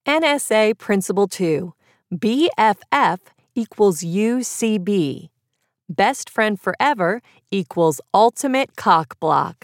NSA Principle 2. BFF equals UCB. Best friend forever equals ultimate cock block.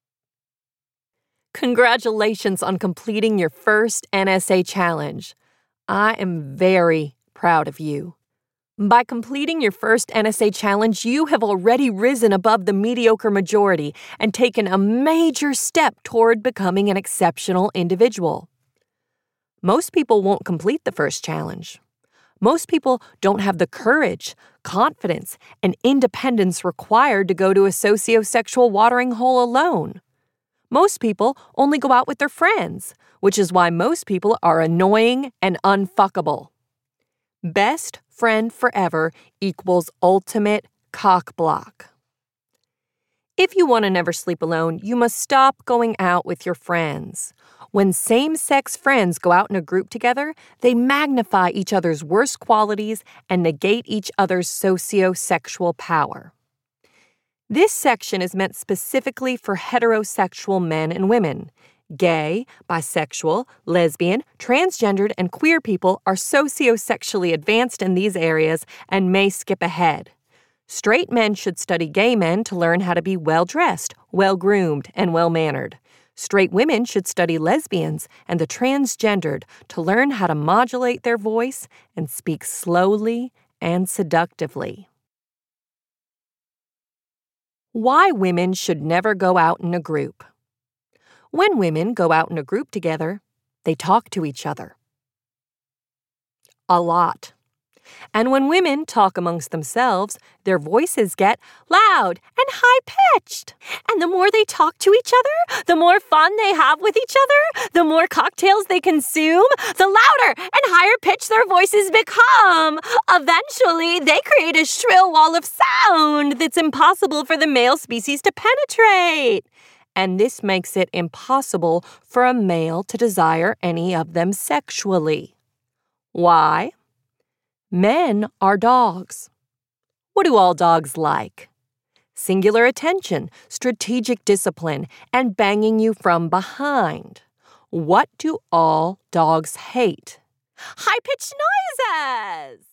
Congratulations on completing your first NSA challenge. I am very proud of you. By completing your first NSA challenge, you have already risen above the mediocre majority and taken a major step toward becoming an exceptional individual. Most people won't complete the first challenge. Most people don't have the courage, confidence, and independence required to go to a sociosexual watering hole alone. Most people only go out with their friends, which is why most people are annoying and unfuckable. Best friend forever equals ultimate cock block. If you want to never sleep alone, you must stop going out with your friends. When same-sex friends go out in a group together, they magnify each other's worst qualities and negate each other's sociosexual power. This section is meant specifically for heterosexual men and women. Gay, bisexual, lesbian, transgendered, and queer people are sociosexually advanced in these areas and may skip ahead. Straight men should study gay men to learn how to be well-dressed, well-groomed, and well-mannered. Straight women should study lesbians and the transgendered to learn how to modulate their voice and speak slowly and seductively. Why women should never go out in a group. When women go out in a group together, they talk to each other. A lot. And when women talk amongst themselves, their voices get loud and high-pitched. And the more they talk to each other, the more fun they have with each other, the more cocktails they consume, the louder and higher-pitched their voices become. Eventually, they create a shrill wall of sound that's impossible for the male species to penetrate. And this makes it impossible for a male to desire any of them sexually. Why? Men are dogs. What do all dogs like? Singular attention, strategic discipline, and banging you from behind. What do all dogs hate? High-pitched noises!